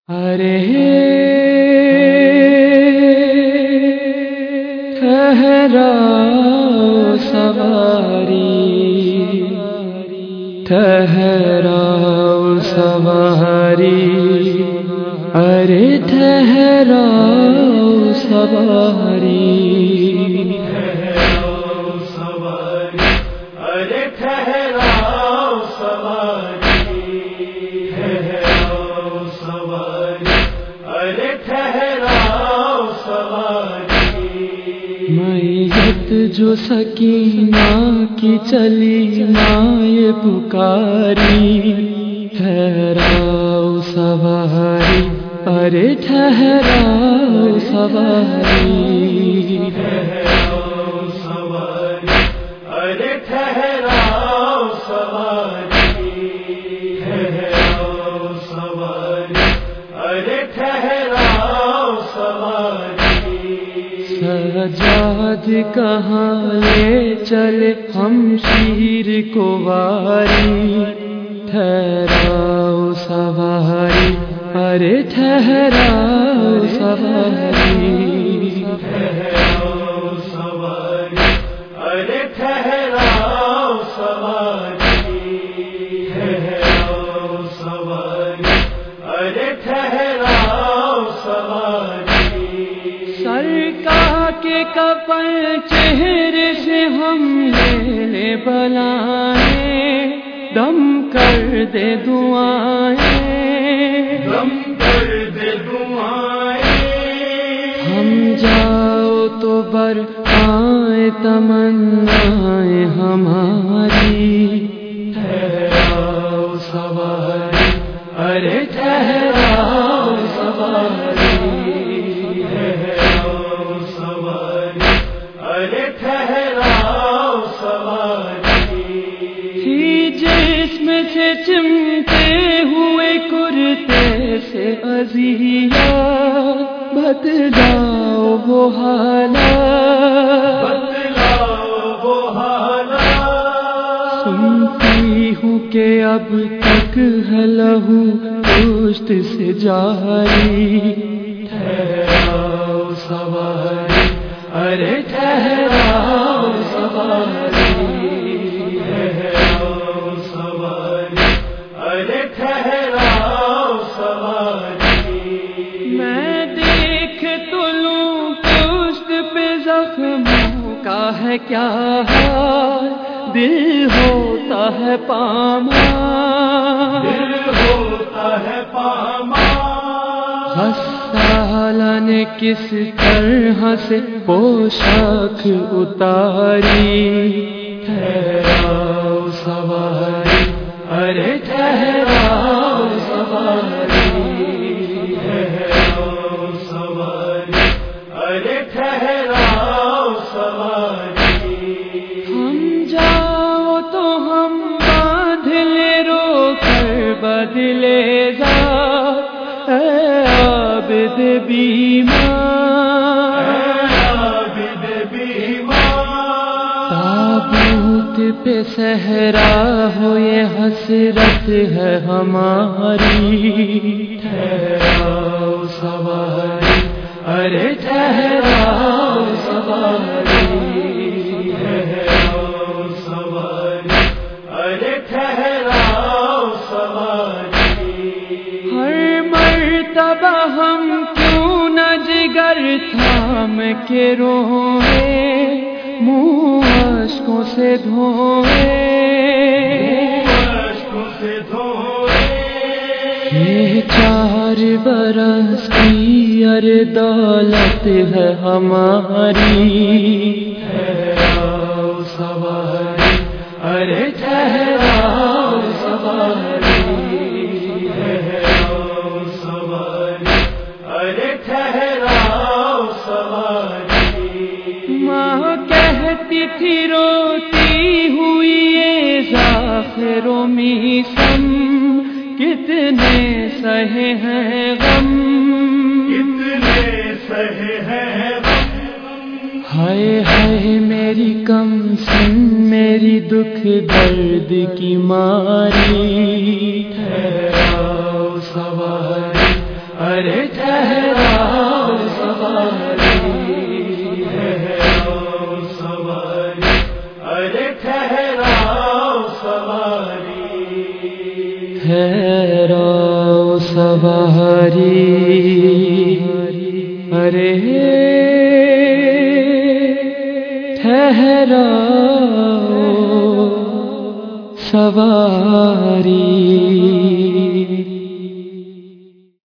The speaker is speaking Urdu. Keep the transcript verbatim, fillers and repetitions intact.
ارے ٹھہراؤ سواری، ٹھہراؤ سواری، ارے ٹھہراؤ سواری، ٹھہراؤ سواری، ارے ٹھہراؤ سواری، ٹھہراؤ سواری، ارے ٹھہراؤ سواری۔ میت جو سکینہ کی چلی مائے پکاری، ٹھہراؤ سواری، ارے ٹھہراؤ سواری، ٹھہراؤ سواری، ارے ٹھہراؤ سواری، ٹھہراؤ سواری، ارے ٹھہراؤ سواری۔ سجاد کہاں لے چلے ہم شیر کو واری، ٹھہراؤ سواری، ارے ٹھہراؤ سواری، ٹھہراؤ سواری، ارے ٹھہراؤ سواری، ٹھہراؤ سواری، ارے ٹھہراؤ سواری۔ سرکار کے کفن چہرے سے ہم لے لے بلائیں، دم کر دے دعائیں، دم کر دے دعائیں، ہم جاؤ تو بر آئے تمنائیں ہماری، ٹھہراؤ سواری، ارے ٹھہراؤ سواری، ٹھہراؤ سواری، ارے ٹھہراؤ سواری۔ ہی جسم سے چمٹے ہوئے کرتے سے اذیت، بدلاؤ وہ حالات، بدلاؤ وہ حالات، سنتی ہوں کہ اب تک ہے لہو پشت سے جاری، ٹھہراؤ سواری، ارے ٹھہراؤ سواری، ٹھہراؤ سواری، ارے ٹھہراؤ سواری۔ میں دیکھ تو لوں پشت پہ زخموں کا ہے کیا حال، دل ہوتا ہے پامال، دل ہوتا ہے پامال، غسالہ نے کس طرح سے پوشاک اتاری، ٹھہراؤ سواری، ارے ٹھہراؤ سواری، ٹھہراؤ سواری، ارے ٹھہراؤ سواری۔ ہم جاؤ تو ہم باندھ لے رو کر بدلے ذات، اے عابد بیمار، عابد بیمار، تابوت پہ صحرا ہو یہ حسرت ہے ہماری، ٹھہراؤ سواری، ارے ٹھہراؤ سواری، ٹھہراؤ سواری، ارے ٹھہراؤ سواری۔ ہر مرتبہ ہم کیوں نہ جگر تھام کے روئے، منہ اشکوں سے دھوئے، اشکوں سے دھوئے، یہ چار برس کی ارے دولت ہے ہماری، ٹھہراؤ سواری، ارے ٹھہراؤ سواری، ٹھہراؤ سواری، ارے ٹھہراؤ سواری۔ ماں کہتی تھی روتی ہوئی یہ ذاخر و میسم، کتنے سہے ہیں غم، کتنے سہے ہیں غم، ہائے ہائے میری کم سن میری دکھ درد کی ماری، ٹھہراؤ سواری، ارے ٹھہراؤ سواری ٹھہراؤ سواری ارے ٹھہراؤ سواری ٹھہراؤ سواری ارے ٹھہراؤ سواری